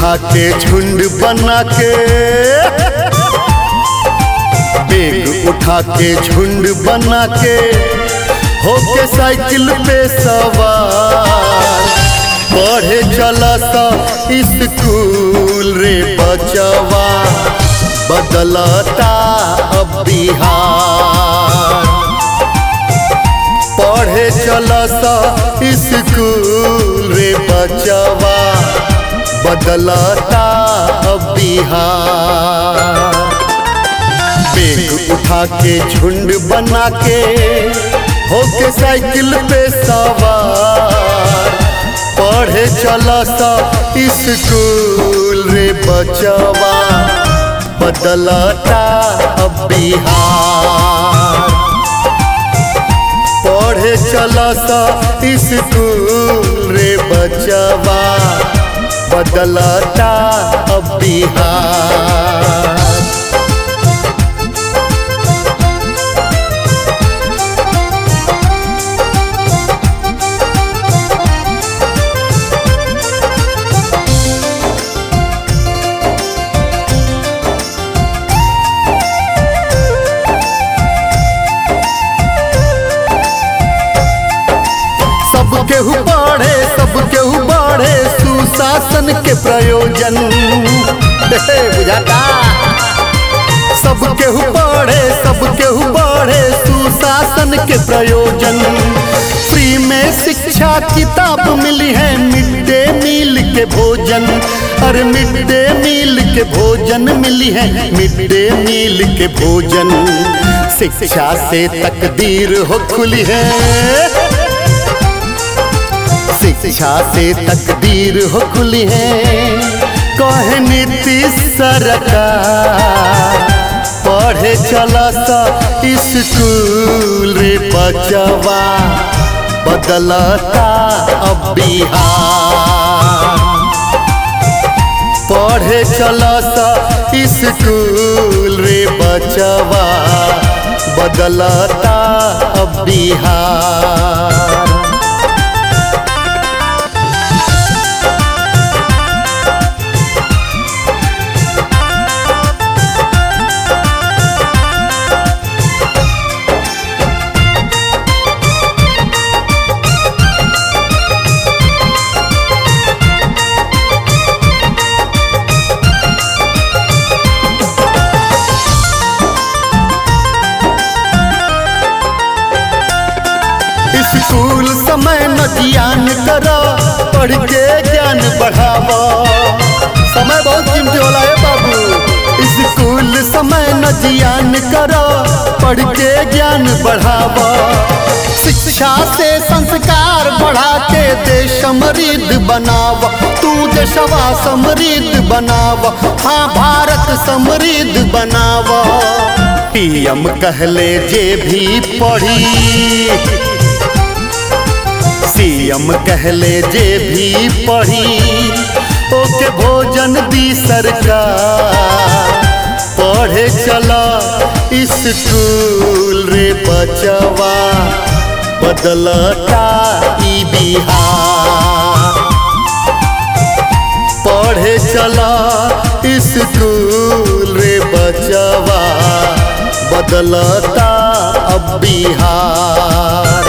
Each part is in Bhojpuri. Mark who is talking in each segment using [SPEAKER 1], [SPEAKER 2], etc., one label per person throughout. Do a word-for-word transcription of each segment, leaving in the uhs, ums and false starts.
[SPEAKER 1] उठा के झुंड बना के, बैग उठा के झुंड बना के, होके साइकिल पे सवार, पढ़े चला सा स्कूल रे बचवा, बदलता अब बिहार। पढ़े चला सा स्कूल रे बचवा, बदलता अब बिहार। बैग उठा के झुंड बना के, होके साइकिल पे सवार, पढ़े चला सा स्कूल रे बचवा, बदलता अब बिहार। पढ़े चला सा स्कूल रे बचवा, बदलता अब बिहार। केहू बढ़े सब केहू बढ़े सुशासन के प्रयोजन, बुझाता। सब केहू बढ़े सब केहू बढ़े सुशासन के प्रयोजन। फ्री में शिक्षा किताब मिली है, मिड डे मील के भोजन। अरे मिड डे मील के भोजन मिली है, मिड डे मील के भोजन। शिक्षा से तकदीर हो खुली है, शिक्षा से तकदीर हो खुली है। कहे नीतीश सरकार, पढ़े चला सा स्कूल रे बचवा, बदलता अब बिहार। पढ़े चला सा स्कूल रे बचवा, बदलता अब बिहार। स्कूल समय न जियान करो, पढ़ के ज्ञान बढ़ावा। समय बहुत कीमती होला है बाबू। स्कूल समय न जियान करो, पढ़ के ज्ञान बढ़ावा। शिक्षा से संस्कार बढ़ा के देश समृद्ध बनावा। तू देशवा समृद्ध बनावा, हाँ भारत समृद्ध बनावा। पीएम कहले जे भी पढ़ी, सीएम कहले जे भी पढ़ी, ओके भोजन दी सरकार। पढ़े चला स्कूल रे बचवा, बदलता ई बिहार। पढ़े चला स्कूल रे बचवा, बदलता अब बिहार।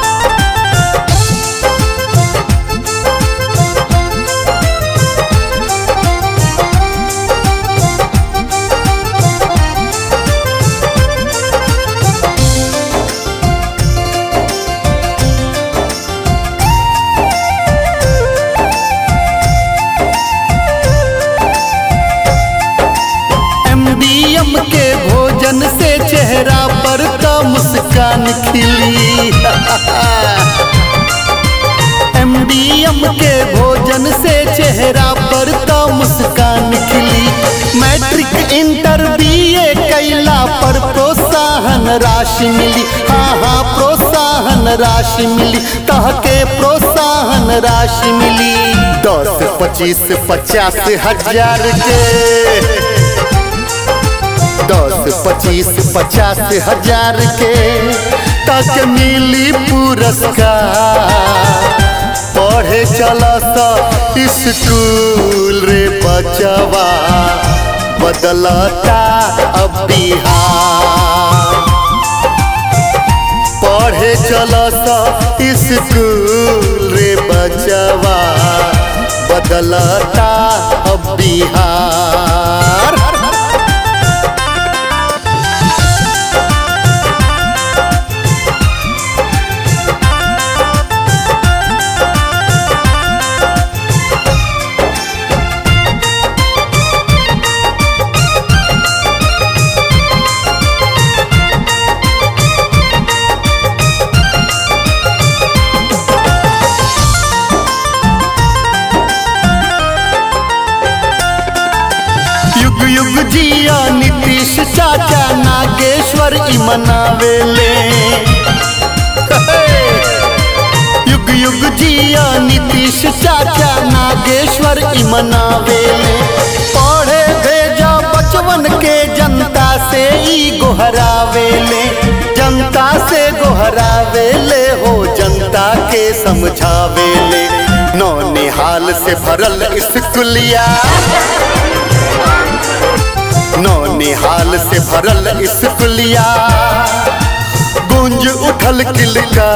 [SPEAKER 1] एमडीएम के भोजन से चेहरा पर तो मुस्कान खिली। एमडीएम के भोजन से चेहरा पर तो मुस्कान खिली। मैट्रिक इंटर बीए कैला पर प्रोत्साहन राशि मिली। हाँ हाँ प्रोत्साहन राशि मिली, तहके प्रोत्साहन राशि मिली। दस पच्चीस पचास हजार के, दस पच्चीस पचास हजार के तक मिली पुरस्कार। पढ़े चला सा स्कूल रे बचवा बदलता अब बिहार। पढ़े चला सा स्कूल रे बचवा बदलता अब बिहार। युग युग जिया नीतीश चाचा नागेश्वर ई मनावेले। युग युग जिया नीतीश चाचा नागेश्वर ई मनावेले। पढ़े भेजा बचवन के जनता से ई गोहरावेले। जनता से गोहरावेले हो जनता के समझावेले। नौनिहाल से भरल स्कूलिया नौनिहाल से भरल स्कूलिया गूंज उठल किलका।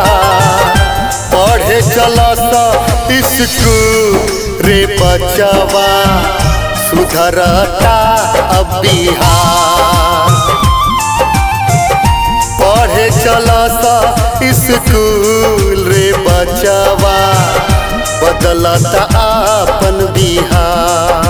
[SPEAKER 1] पढ़े चला सा स्कूल रे बचवा सुधरता अब बिहार। पढ़े चला सा स्कूल रे बचवा बदलता अपन बिहार।